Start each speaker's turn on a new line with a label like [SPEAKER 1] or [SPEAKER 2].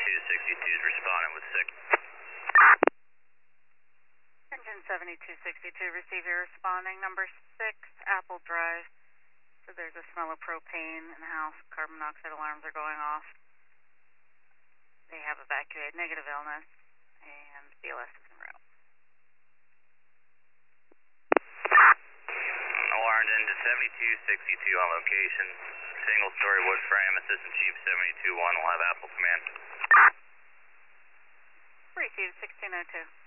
[SPEAKER 1] 7262 is responding with 6.
[SPEAKER 2] Engine 7262, receive your responding. Number 6, Apple Drive. So there's a smell of propane in the house. Carbon monoxide alarms are going off. They have evacuated, negative illness, and BLS is en route.
[SPEAKER 1] Alarmed into 7262 on location. Single story wood frame, Assistant Chief 721 will have Apple command.
[SPEAKER 2] Received 1602.